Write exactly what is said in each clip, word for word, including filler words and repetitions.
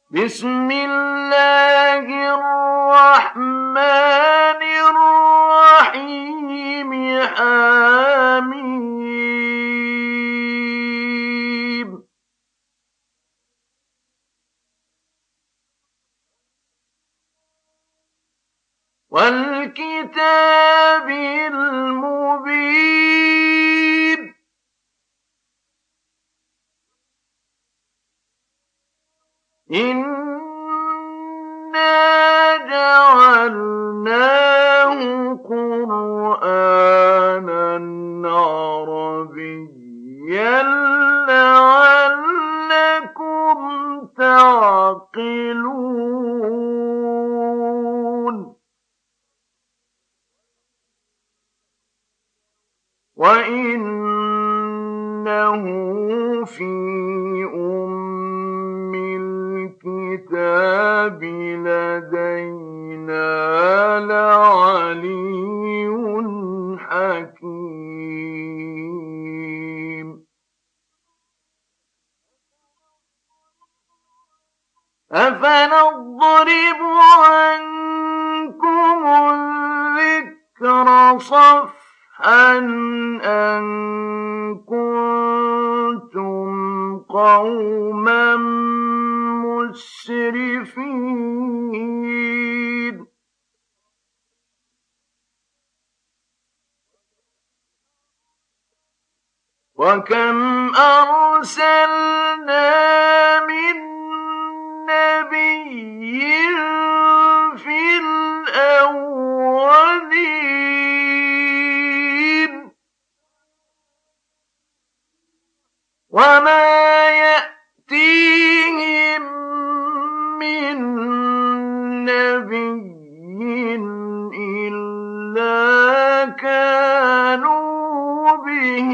بسم الله الرحمن الرحيم حميم والكتاب المبين إنا جعلناه قرآنا عربيا لعلكم تعقلون وإنه في أم الكتاب لدينا لعلي حكيم أفنضرب عنكم الذكر صفحا أن كنتم قوما مسرفين وكم أرسلنا من نبي في الأولين وما يأتيهم من نبي إلا كانوا به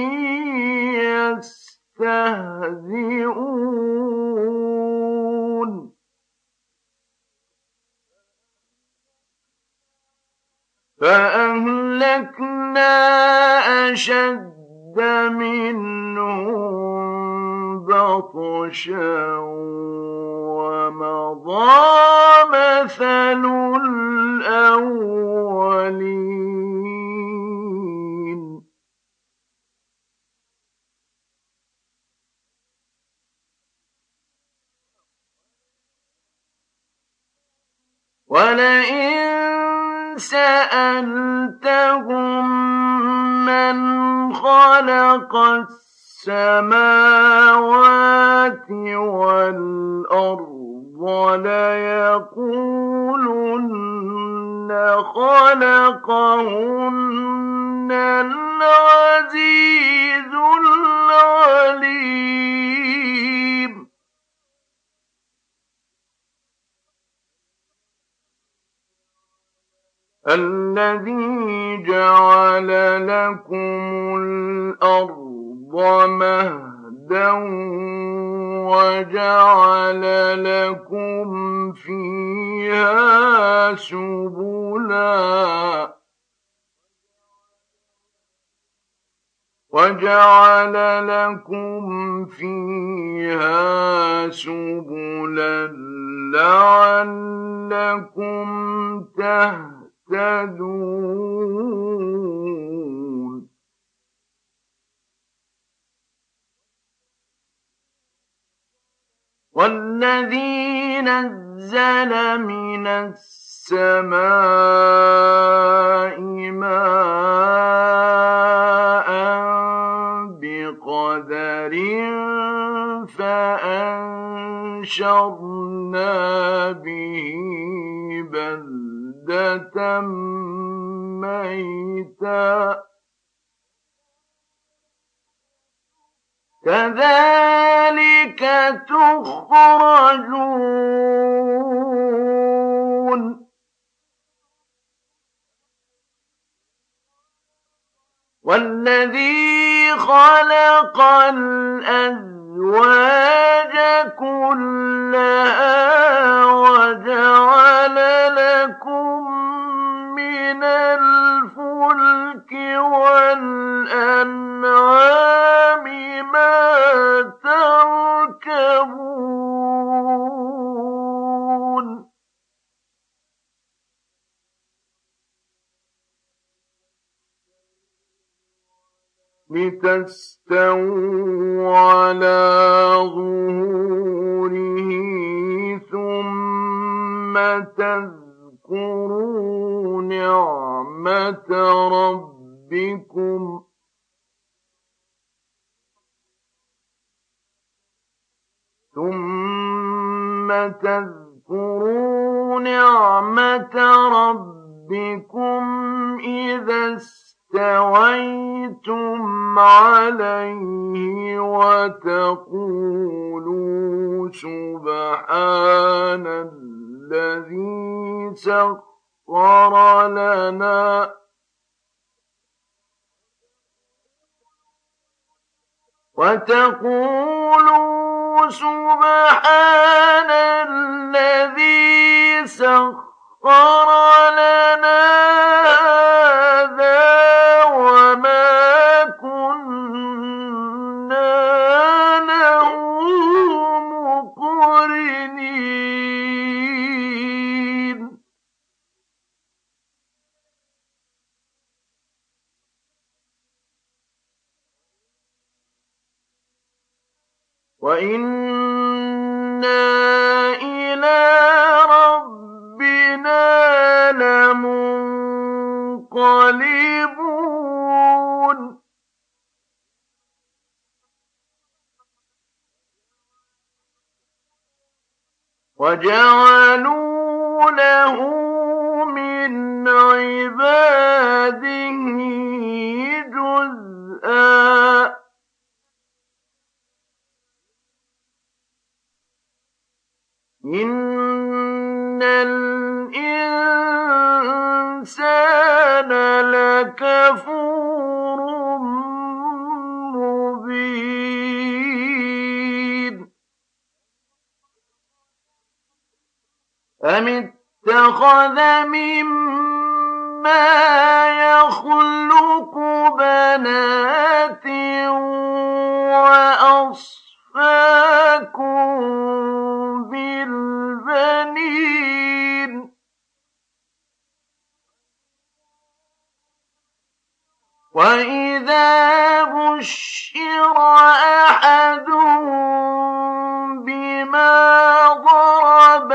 يستهزئون فأهلكنا أشد منهم بطشا ومضى مثل الأولين ولئن سألتهم من خلق السماوات والأرض ليقولن خلقهن العزيز العليم الذي جعل لكم الأرض مهدا وجعل لكم فيها سبلا وجعل لكم فيها سبلا لعلكم تهتدون والذي نزل من السماء ماء بقدر فأنشرنا به بلدة ميتا كذلك تخرجون والذي خلق الأزواج كلها وجعل لكم من الفلك والأنعام ما تركبون لتستووا على ظهوره ثم تذكروا نعمة ربكم ثم تذكروا نعمة ربكم إذا استويتم عليه وتقولوا سبحان الذي سخر لنا وتقولوا سبحان الذي سخر لنا هذا وما كنا له مقرنين وإنا إلى ربنا لمنقلبون وجعلوا له من عباده جزءا إن الإنسان لكفور مبين أم اتخذ مما يخلق بنات وأصفاكم بالبنين وإذا بشر أحدهم بما ضرب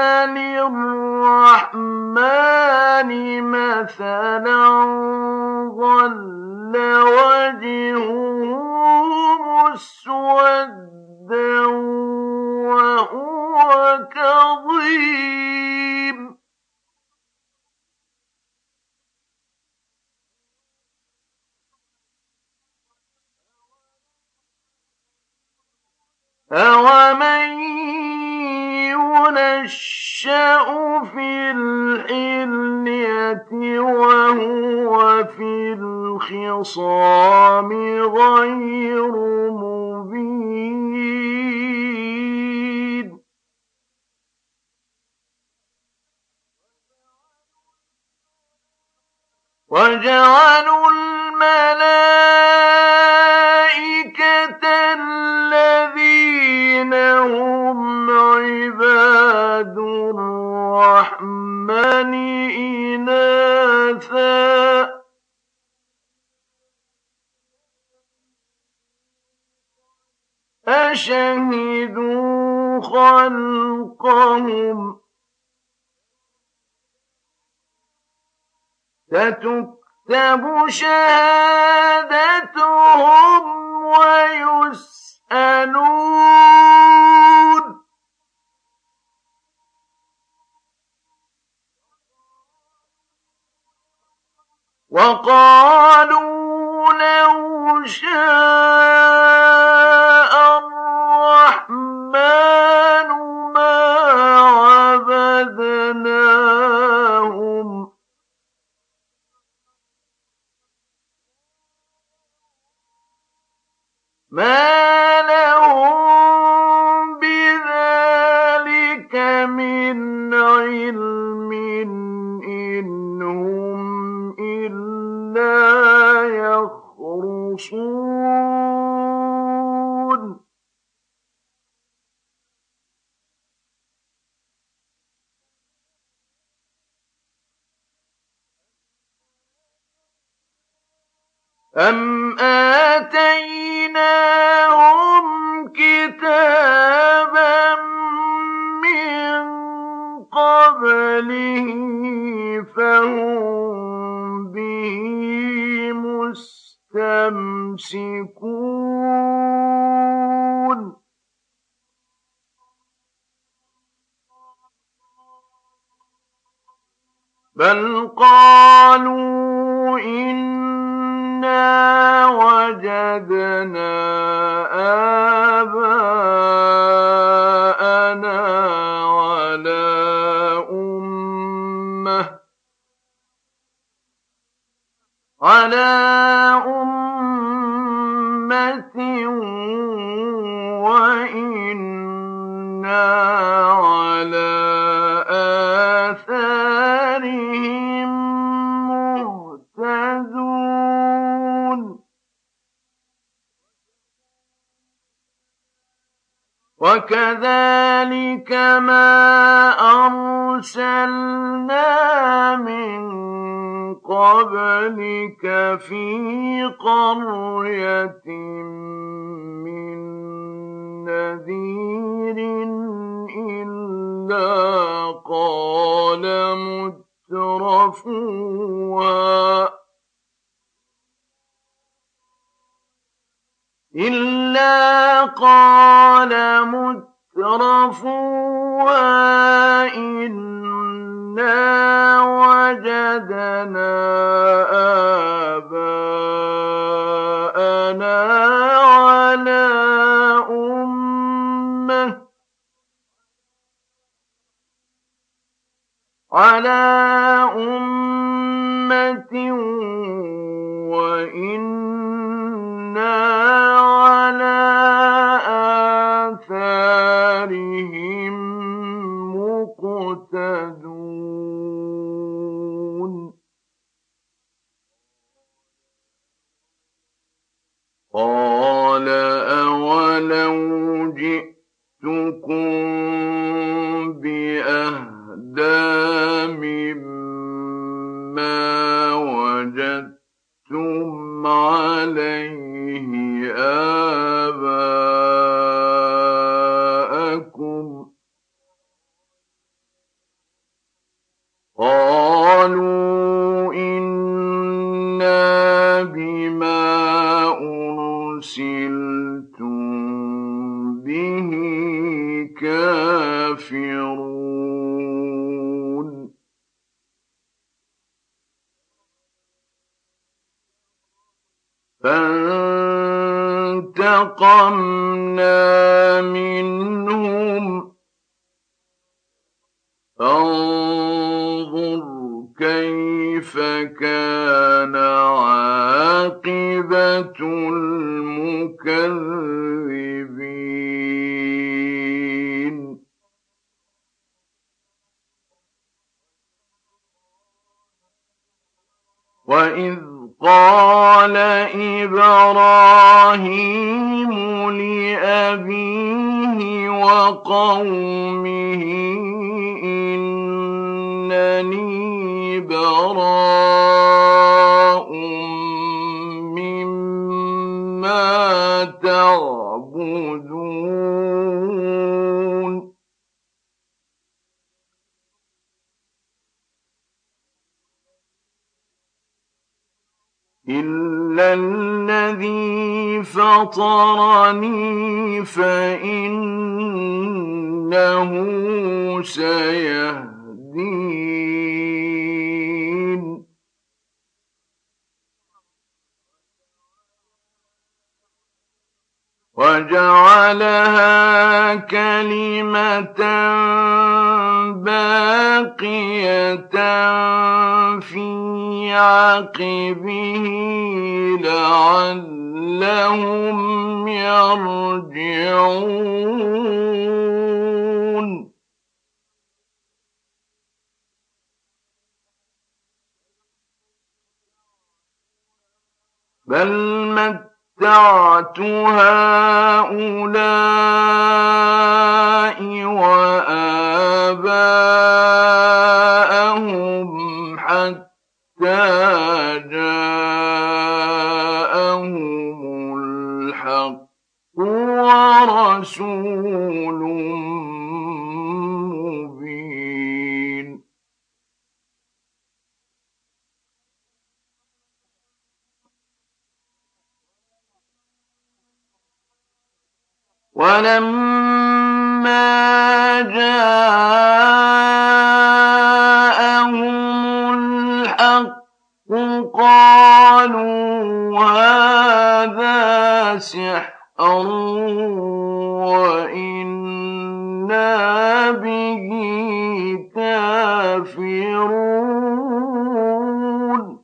للرحمن مثلا ظل وجهه مسودا وهو كظيم أَوَمَن يُنَشَّأُ فِي الْحِلْيَةِ وَهُوَ فِي الْخِصَامِ غَيْرُ مُبِينٍ وَجَعَلُوا الْمَلَائِكَةَ الَّذِينَ هُمْ عِبَادُ الرَّحْمَنِ إِنَاثًا أَشَهِدُوا خَلْقَهُمْ سَتُكْتَبُ شَهَادَتُهُمْ وَيُسْأَلُونَ وَقَالُوا لَوْ شَاءَ الرَّحْمَنُ مَا عَبَدْنَاهُمْ مَا لَهُم بِذَلِكَ مِنْ عِلْمٍ إِنْ هُمْ إِلَّا يَخْرُصُونَ أَمْ آتَيْنَاهُمْ كِتَابًا مِّن قَبْلِهِ فَهُم بِهِ مُسْتَمْسِكُونَ بَلْ قَالُوا إِنَّا وَجَدْنَا آبَاءَنَا عَلَىٰ أُمَّةٍ وَإِنَّا عَلَىٰ آثَارِهِم مُّهْتَدُونَ وَكَذَٰلِكَ مَا أَرْسَلْنَا مِن قَبْلِكَ فِي قَرْيَةٍ مِّن نَّذِيرٍ إِلَّا قَالَ مُتْرَفُوهَا إِلَّا قَالَ مُتْرَفُوهَا إِنَّا وَجَدْنَا آبَاءَنَا عَلَىٰ أُمَّةٍ عَلَىٰ أُمَّةٍ وَإِنَّا عَلَىٰ آثَارِهِم مُّقْتَدُونَ قَالَ أَوَلَوْ جِئْتُكُم بِأَهْدَىٰ مِمَّا وَجَدتُّمْ عَلَيْهِ آبَاءَكُمْ ۖ قَالُوا إِنَّا بِمَا أُرْسِلْتُم بِهِ كَافِرُونَ فَانتَقَمْنَا مِنْهُمْ فَانظُرْ كَيْفَ كَانَ عَاقِبَةُ الْمُكَذِّبِينَ وَإِذْ قَالَ إِبْرَاهِيمُ لِأَبِيهِ وَقَوْمِهِ إِنَّنِي بَرَاءٌ مِّمَّا تَعْبُدُونَ إِلَّا الَّذِي فَطَرَنِي فَإِنَّهُ سَيَهْدِينِ وَجَعَلَهَا كَلِمَةً بَاقِيَةً فِي عَقِبِهِ لَعَلَّهُمْ يَرْجِعُونَ بَلْ مَتَّعْتُ هَٰؤُلَاءِ وَآبَاءَهُمْ حَتَّىٰ جَاءَهُمُ رَسُولٌ مُّبِينٌ وَلَمَّا جَاءَهُمُ الْحَقُّ قَالُوا هَٰذَا سِحْرٌ وَإِنَّا بِهِ كَافِرُونَ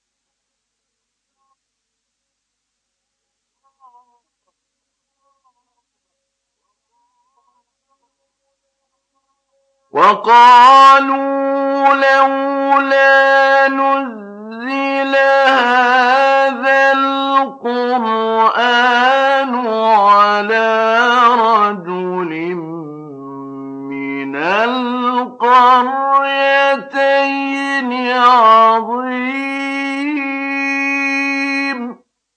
وَقَالُوا لَوْلَا نُزِّلَ هَٰذَا الْقُرْآنُ عَلَىٰ رَجُلٍ مِّنَ الْقَرْيَتَيْنِ عَظِيمٍ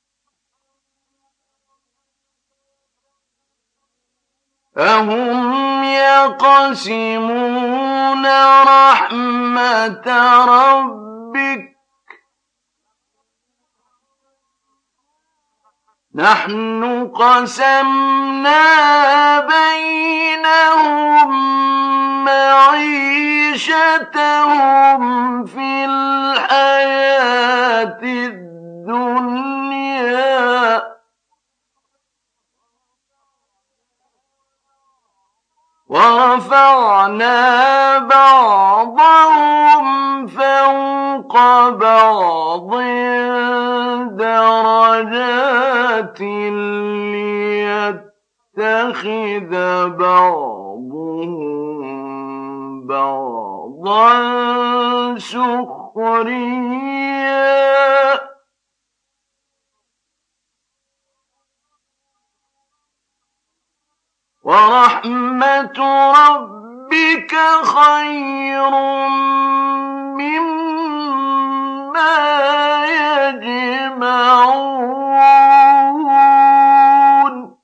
أَهُمْ يَقْسِمُونَ رَحْمَتَ رَبِّكَ ۚ نَحْنُ قَسَمْنَا بَيْنَهُم مَّعِيشَتَهُمْ فِي الْحَيَاةِ الدُّنْيَا ۚ وَرَفَعْنَا بَعْضَهُمْ فَوْقَ بَعْضٍ دَرَجَاتٍ لِّيَتَّخِذَ بَعْضُهُم بَعْضًا سُخْرِيًّا ۗ وَرَحْمَةُ رَبِّكَ خَيْرٌ مِّمَّا يَجْمَعُونَ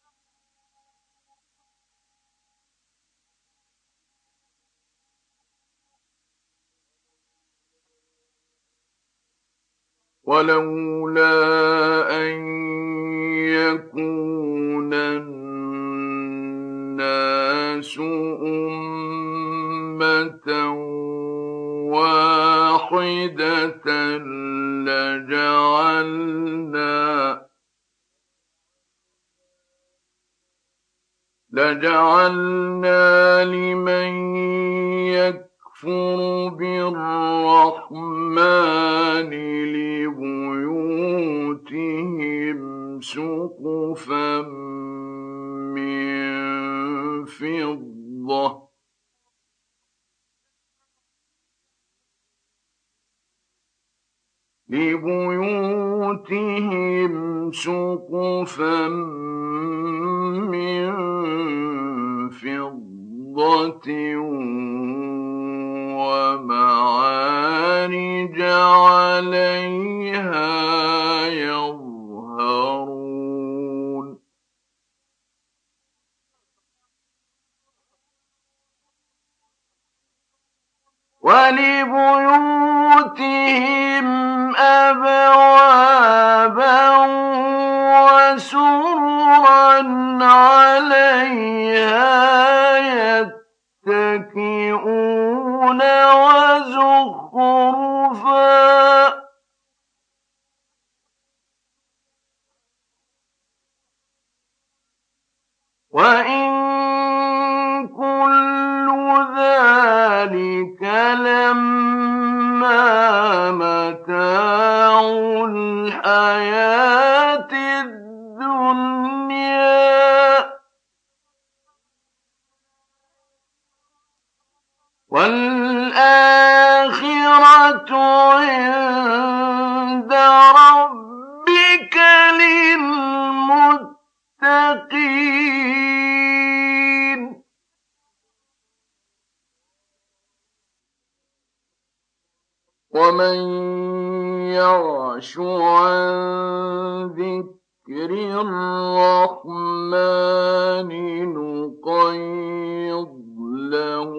وَلَوْلَا أَن يَكُونَ النَّاسُ أُمَّةً وَاحِدَةً لَّجَعَلْنَا لَجَعَلْنَا لِمَن يَكْفُرُ بِالرَّحْمَٰنِ لِبُيُوتِهِمْ سُقُفًا مِّن فِضَّةٍ لِبُيُوتِهِمْ سُقُفًا مِّن فِضَّةٍ وَمَعَارِجَ عَلَيْهَا يَظْهَرُونَ وَلِبُيُوتِهِمْ أَبْوَابًا وَسُرُرًا عَلَيْهَا يَتَّكِئُونَ وَزُخْرُفًا ۚ وَإِن كُلُّ ذَٰلِكَ لَمَّا مَتَاعُ الْحَيَاةِ الدُّنْيَا ۚ وَالْآخِرَةُ عِندَ رَبِّكَ لِلْمُتَّقِينَ وَمَن يَعْشُ عَن ذِكْرِ ذِكْرِ الرَّحْمَنِ نُقَيِّضْ لَهُ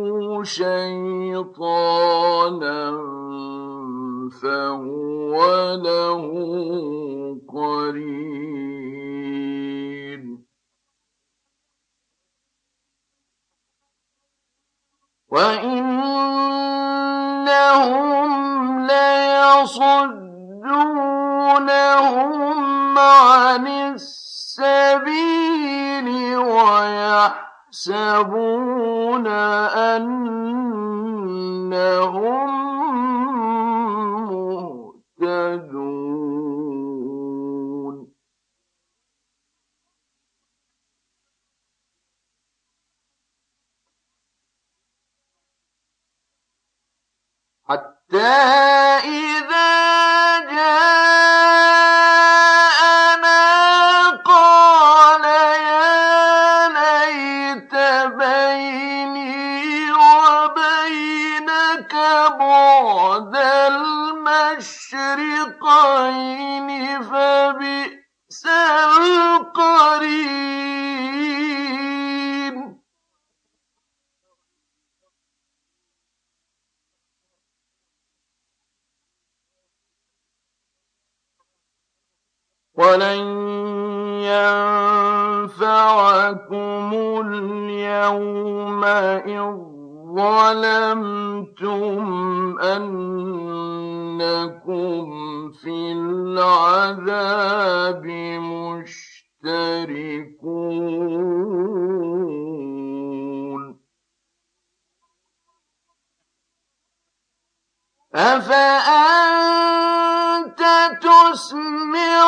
شَيْطَانًا فَهُوَ لَهُ قَرِينٌ وَإِنَّهُمْ لَيَصُدُّونَهُمْ عَنِ السَّبِيلِ وَيَحْسَبُونَ أَنَّهُم مُّهْتَدُونَ حَتَّى إِذَا جَاءَنَا قَالَ يَا لَيْتَ بَيْنِي وَبَيْنَكَ بُعْدَ الْمَشْرِقَيْنِ فَبِئْسَ الْقَرِينُ وَلَن يَنفَعَكُمُ الْيَوْمَ إِذ ظَّلَمْتُمْ أَنَّكُمْ فِي الْعَذَابِ مُشْتَرِكُونَ أَفَأَنتَ تُسْمِعُ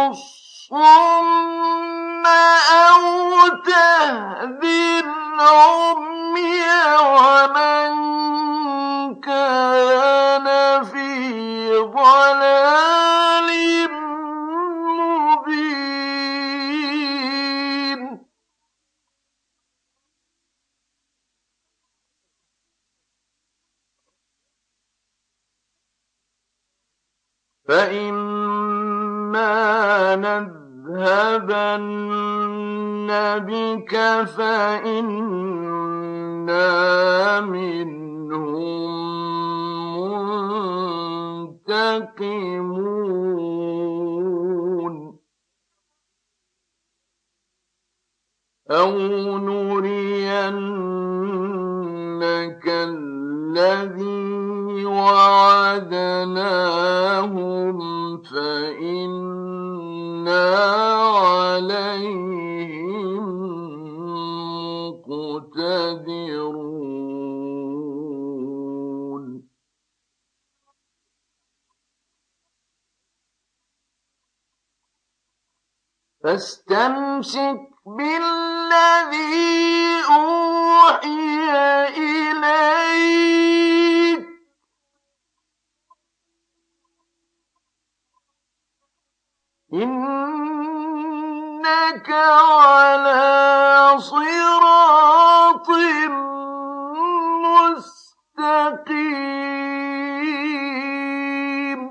الصُّمَّ أَوْ تَهْدِي الْعُمْيَ وَمَن كَانَ فِي ضَلَالٍ مُّبِينٍ فَإِمَّا نَذْهَبَنَّ بِكَ فَإِنَّا مِنْهُم مُّنتَقِمُونَ أَوْ نُرِيَنَّكَ الَّذِي وَعَدْنَاهُمْ فَإِنَّا عَلَيْهِم مُّقْتَدِرُونَ فَاسْتَمْسِكْ بِالَّذِي أُوحِيَ إِلَيْكَ ۖ إِنَّكَ عَلَىٰ صِرَاطٍ مُّسْتَقِيمٍ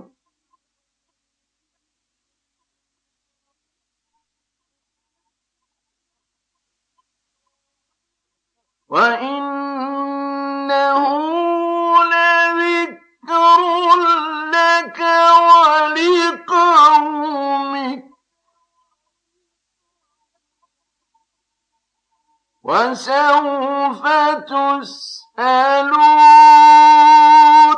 وَإِنَّهُ لَذِكْرٌ لَّكَ وَلِقَوْمِكَ وَسَوْفَ تُسْأَلُونَ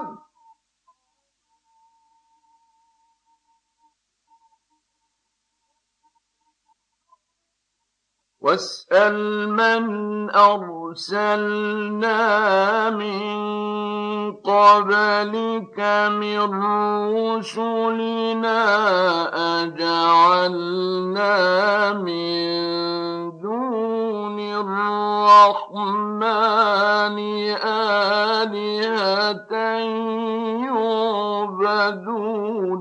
وَاسْأَلْ مَنْ أَرْسَلْنَا مِن قَبْلِكَ مِن رُّسُلِنَا أَجَعَلْنَا مِن دُونِ الرَّحْمَٰنِ آلِهَةً يُعْبَدُونَ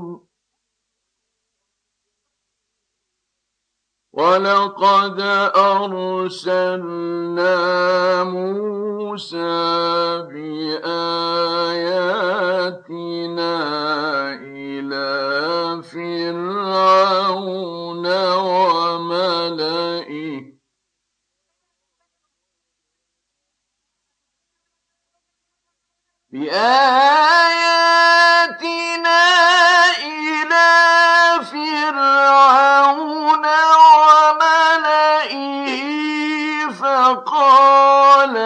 وَلَقَدْ أَرْسَلْنَا مُوسَىٰ بِآيَاتِنَا إِلَىٰ فِرْعَوْنَ بآياتنا إلى فرعون وملئه فقال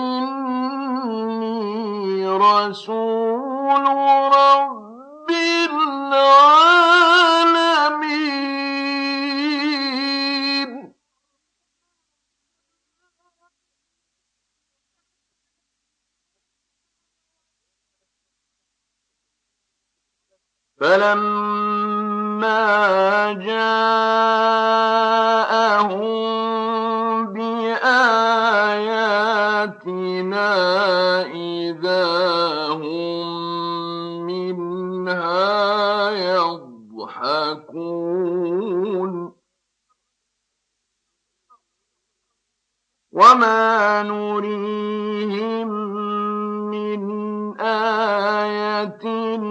إني رسول رب العالمين فلما جاءهم بآياتنا إذا هم منها يضحكون وما نريهم من آية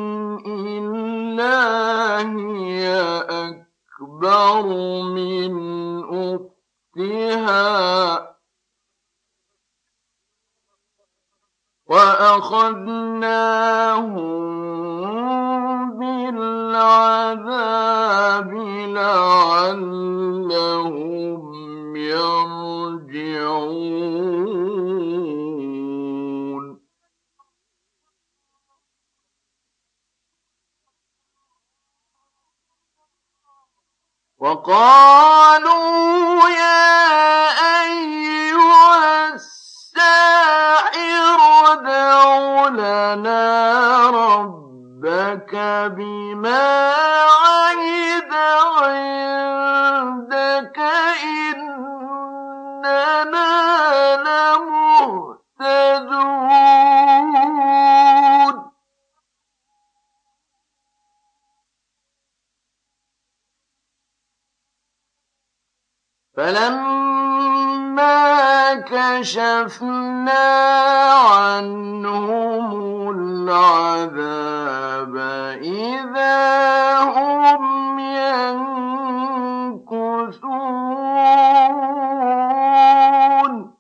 إلا هي أكبر من أختها وأخذناهم بالعذاب لعلهم يرجعون وقالوا يا أيها الساحر ادع لنا ربك بما عهد عندك إننا لمهتدون فلما كشفنا عنهم العذاب إذا هم ينكثون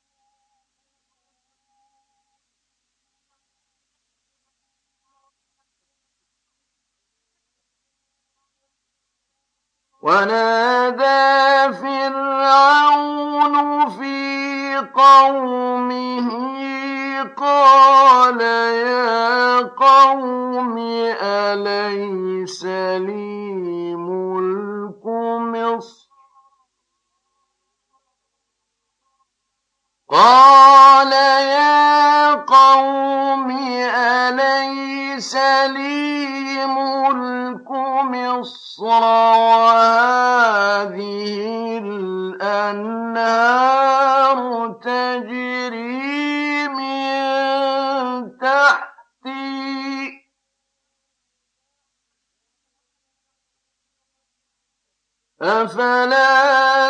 ونادى فرعون في قومه قال يا قوم أليس لي ملك مصر قال يا قوم أليس لي ملك مصر وهذه الأنهار تجري من تحتي أفلا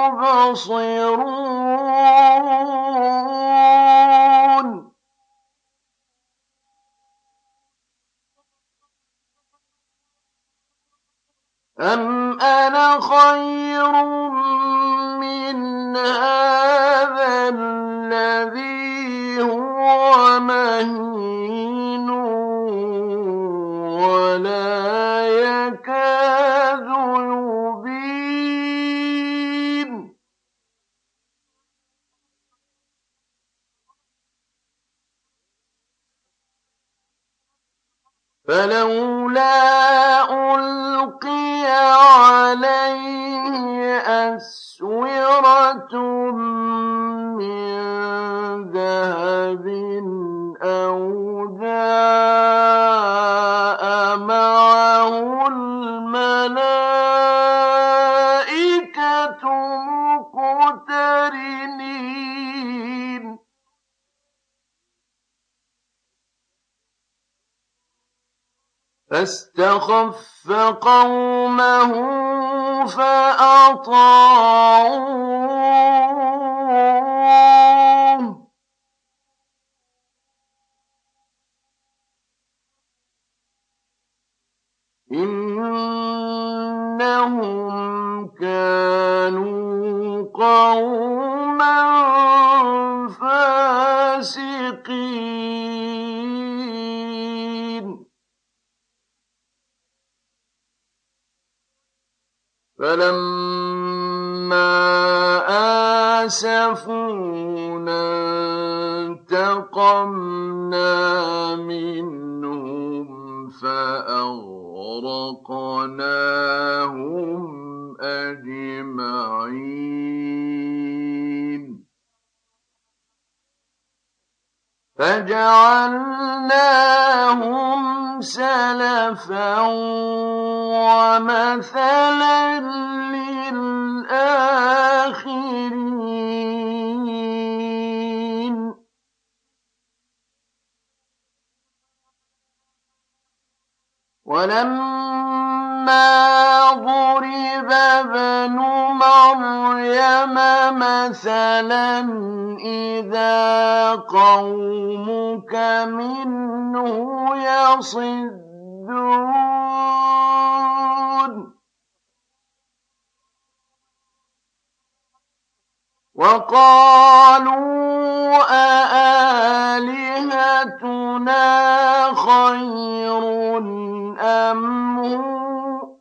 تبصرون أم أنا خير من هذا الذي هو مهين ولا يكاد يبين فلولا ألقي عليه أسورة من ذهب أو جاء معه الملائكة مقترنين فاستخف قومه فأطاعوه إنهم كانوا قوما فاسقين فَلَمَّا آسَفُونَا انتَقَمْنَا مِنْهُمْ فَأَغْرَقْنَاهُمْ أَجْمَعِينَ فَجَعَلْنَاهُمْ سَلَفًا وَمَثَلًا لِّلْآخِرِينَ وَلَمَّا ضُرِبَ ابْنُ مَرْيَمَ مَثَلًا إِذَا قَوْمُكَ مِنْهُ يَصِدُّونَ وَقَالُوا أَآلِهَتُنَا خَيْرٌ أَمْ هُوَ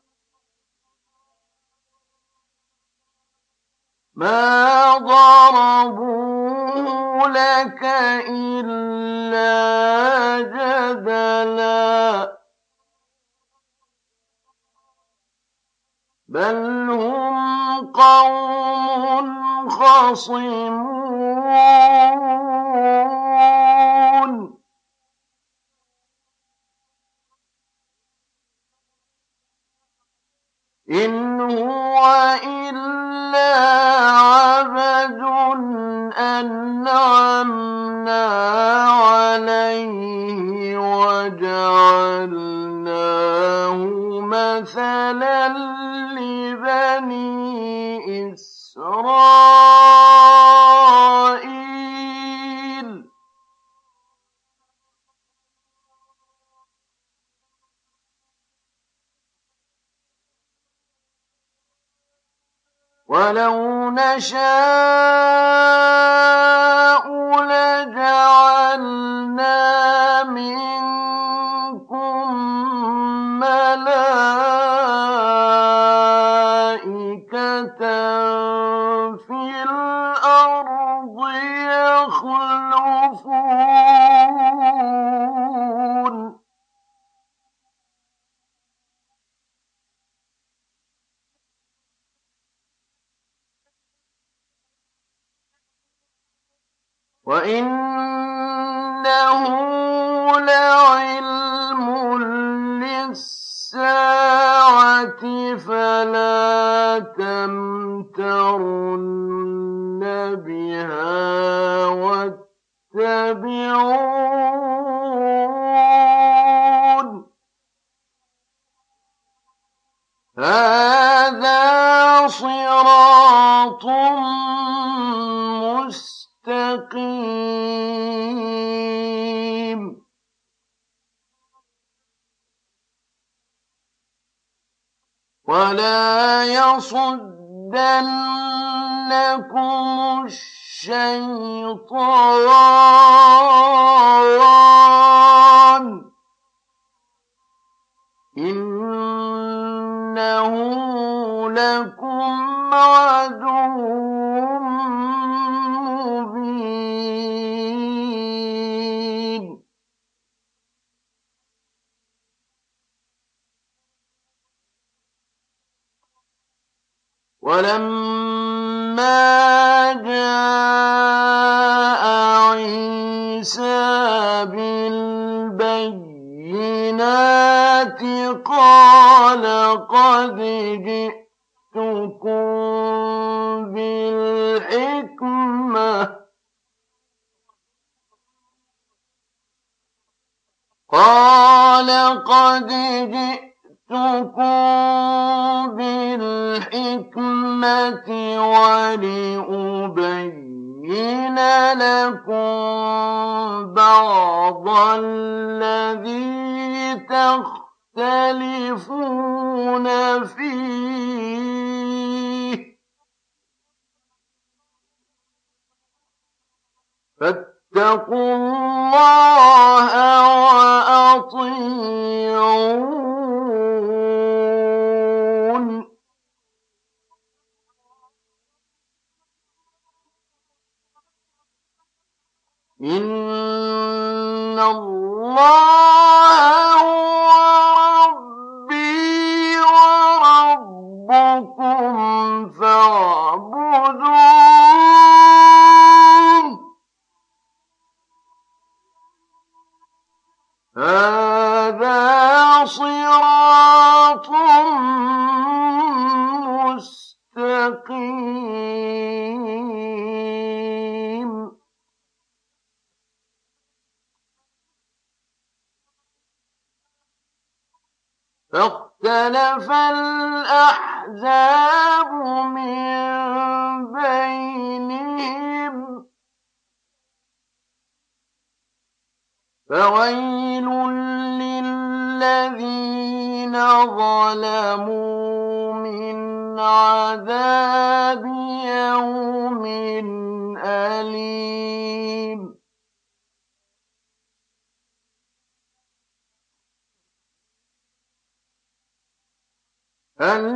مَا ضَرَبُوهُ لَكَ إِلَّا جَدَلًا بَلْ هُمْ قَوْمٌ خَصِمُونَ إِنْ هُوَ إِلَّا عَبْدٌ أَنْعَمْنَا عَلَيْهِ وَجَعَلْنَاهُ مَثَلًا لِّبَنِي إِسْرَائِيلَ وَلَوْ نَشَاءُ لَجَعَلْنَا مِنكُم مَّلَائِكَةً فِي الْأَرْضِ يَخْلُفُونَ وَإِنَّهُ لَعِلْمٌ لِّلسَّاعَةِ فَلَا تَمْتَرُنَّ بِهَا وَاتَّبِعُونِ هَٰذَا صِرَاطٌ مُّسْتَقِيمٌ وَلَا يَصُدَّنَّكُمُ الشَّيْطَانُ إِنَّهُ لَكُمْ عَدُوٌّ مُّبِينٌ وَلَمَّا جَاءَ عِيسَىٰ بِالْبَيِّنَاتِ قَالَ قَدْ جِئْتُكُم بِالْحِكْمَةِ قَالَ قَدْ جِئْتُكُم بِالْحِكْمَةِ وَلِأُبَيِّنَ لَكُم بَعْضَ الَّذِي تَخْتَلِفُونَ فِيهِ فَاتَّقُوا اللَّهَ وَأَطِيعُونِ إِنَّ اللَّهَ هُوَ رَبِّي وَرَبُّكُمْ فَاعْبُدُوهُ ۚ هَٰذَا صِرَاطٌ مُّسْتَقِيمٌ. فاختلف الأحزاب من بينهم، فويل للذين ظلموا من عذاب يوم أليم. هل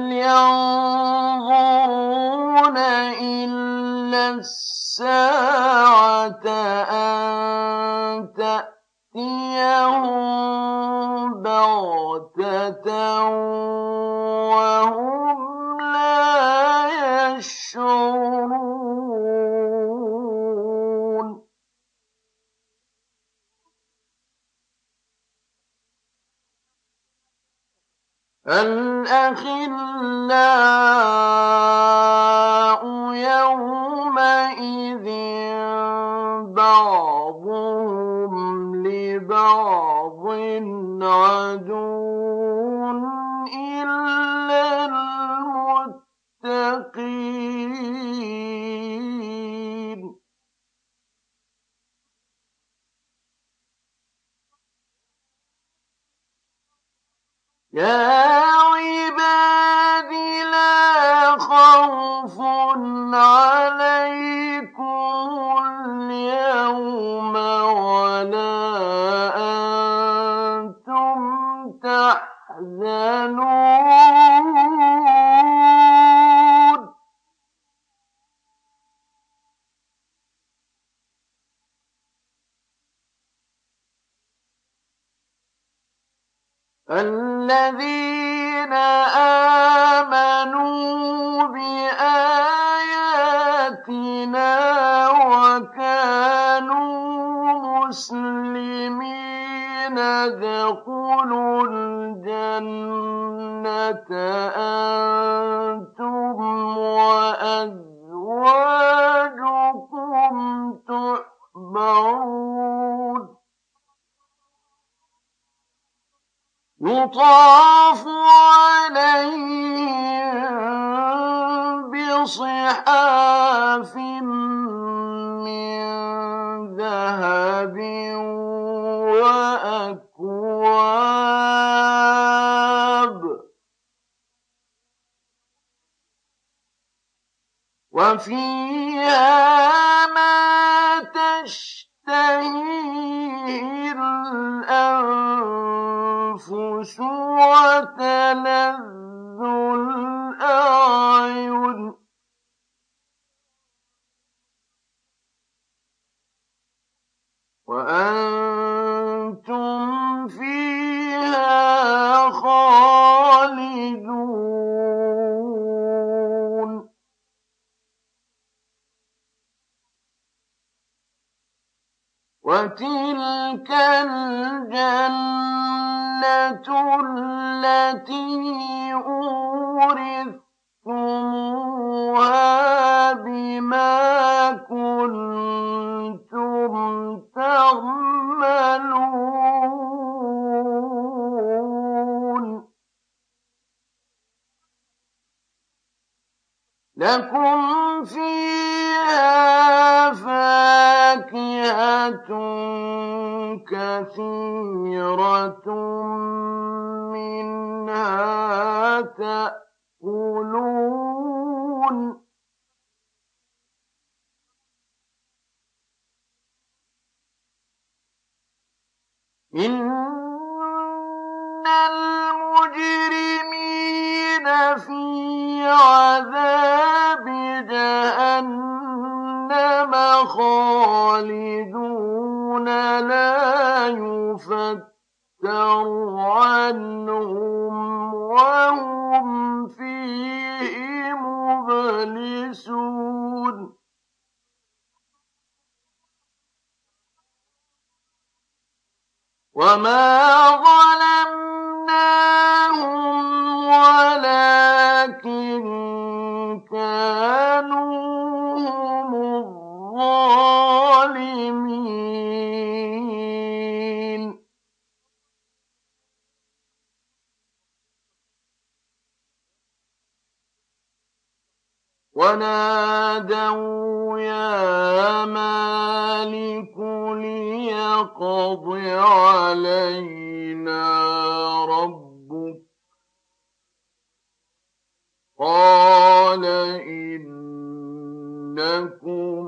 ينظرون إلا الساعة أن تأتيهم بغتة وهم لا يشعرون. الْأَخِلَّاءُ يَوْمَئِذٍ بَعْضُهُمْ لِبَعْضٍ عَدُوٌّ إِلَّا الْمُتَّقِينَ. يَا عِبَادِ لَا خَوْفٌ عَلَيْكُمُ الْيَوْمَ وَلَا أَنتُمْ تَحْزَنُونَ. الَّذِينَ آمَنُوا بِآيَاتِنَا وَكَانُوا مُسْلِمِينَ ادْخُلُوا الْجَنَّةَ أَنتُمْ وَأَزْوَاجُكُمْ تُحْبَرُونَ. يُطَافُ عَلَيْهِم بِصِحَافٍ مِّن ذَهَبٍ وَأَكْوَابٍ وَفِيهَا مَا تَشْتَهِيهِ الْأَنفُسُ وَتَلَذُّ الْأَعْيُنُ. وَأَنتُمْ فِيهَا خَالِدُونَ. وَتِلْكَ الْجَنَّةُ الَّتِي أُورِثْتُمُوهَا بِمَا كُنتُمْ تَعْمَلُونَ. لَكُمْ فِيهَا فَاكِهَةٌ كَثِيرَةٌ مِّنْهَا تَأْكُلُونَ. إِنَّ الْمُجْرِمِينَ فِي عَذَابِ جَهَنَّمَ خَالِدُونَ ولا يفتر عنهم وهم فيه مبلسون وما ظلمناهم ولكن كانوا هم الظالمين ونادوا يا مالك ليقض علينا ربك قال إنكم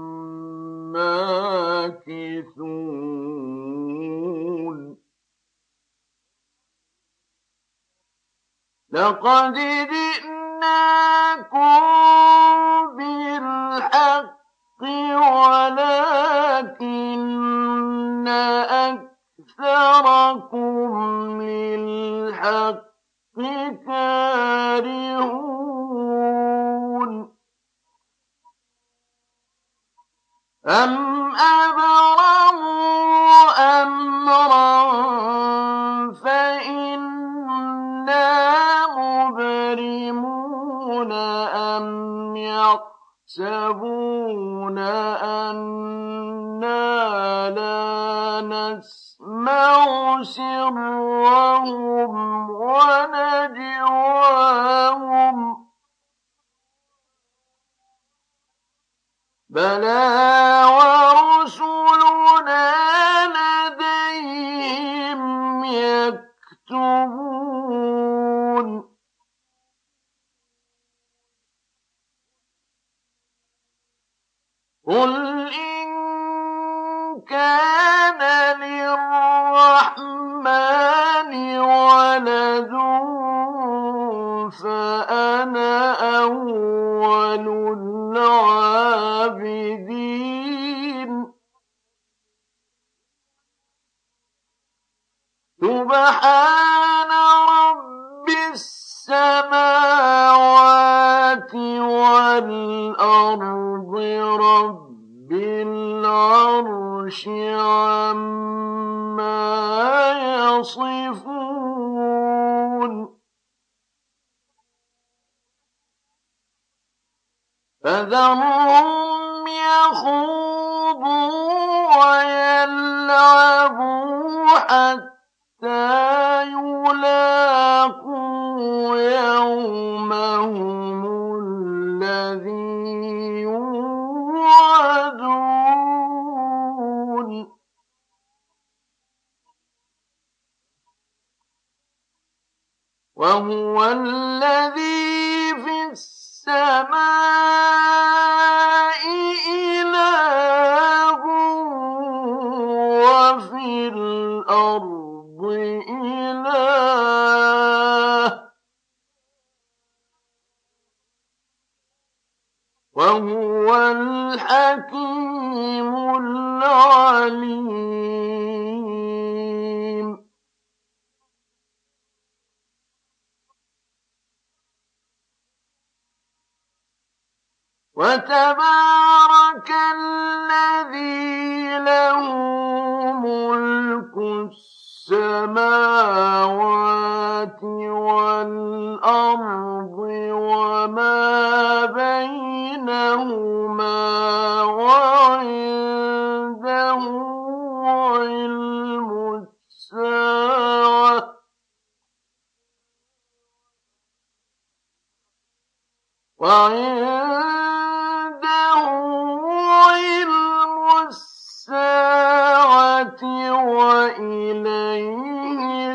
ماكثون لقد جئناكم بالحق ولكن أكثركم للحق كارهون أم أبرموا أمرا فإنا مبرمون أم يحسبون أنا لا نسمع سرهم ونجواهم بلى ورسلنا لديهم يكتبون قل إن كان للرحمن ولد فأنا أول العابدين سبحان رب السماوات والأرض رب العرش عما يصفون فذرهم يخوضوا ويلعبوا حتى يلاقوا يومهم الذي يوعدون وهو الذي في السماء إله وفي الأرض إله وهو الحكيم العليم وتبارك الذي له ملك السماوات والأرض وما بينهما وعنده علم الساعة وعنده علم الساعة وإليه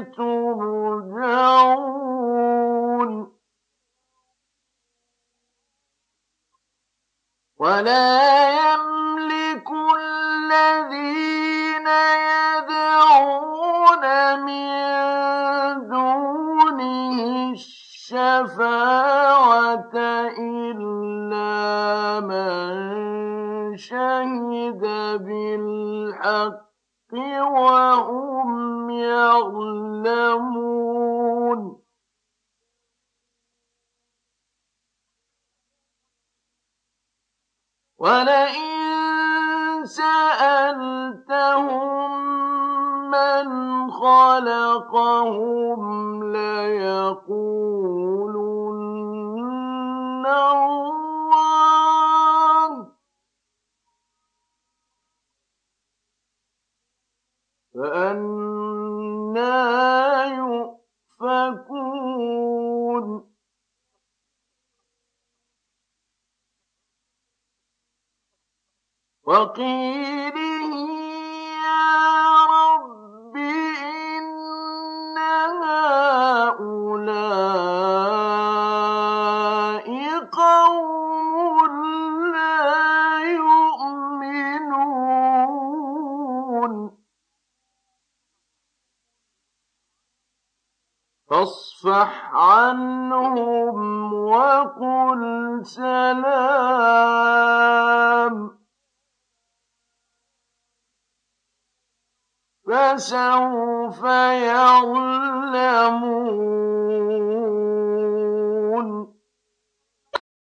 ترجعون ولا يملك الذين يدعون من دونه الشفاعة إلا من شهد بالحق وهم يعلمون ولئن سألتهم من خلقهم ليقولن الله فأنى يؤفكون وقيله يا رب إن هؤلاء قوم لا يؤمنون فاصفح عنهم وقل سلام فسوف يعلمون